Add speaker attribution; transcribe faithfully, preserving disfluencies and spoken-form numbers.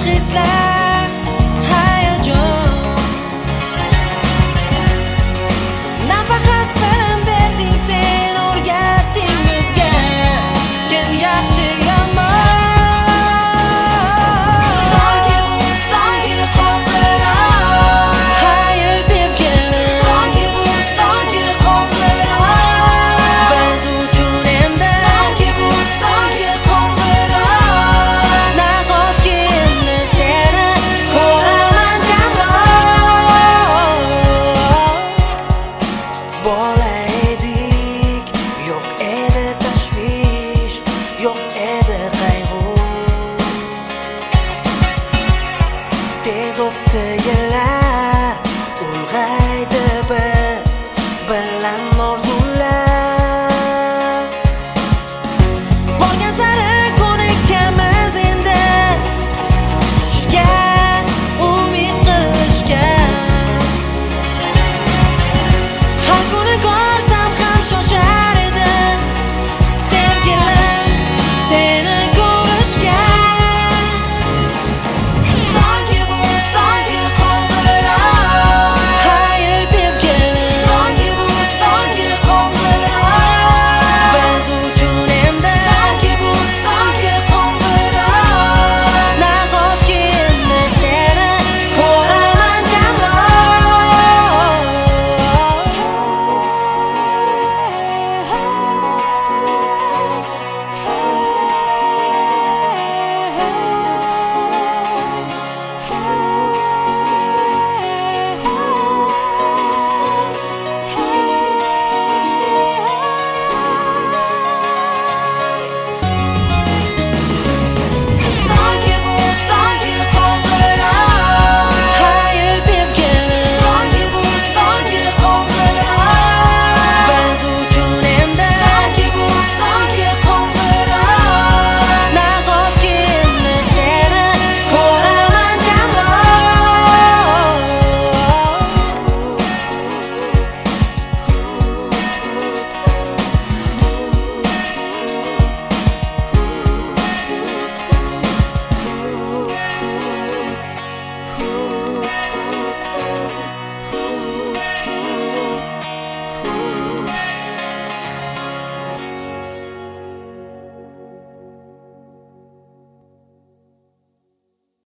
Speaker 1: hislar, hayajon. Nafaqat bilim berding sen, o'rgatding bizga kim yaxshi yomon. So'nggi bu so'nggi qo'ng'iroq, xayr sevgilim. So'nggi bu so'nggi qo'ng'iroq, biz uchun endi. So'nggi bu so'nggi qo'ng'iroq, nahotki endi seni ko'raman kamroq. Bola edik, yo'q edi tashvish, yo'q edi qayg'u. Tez o'tdi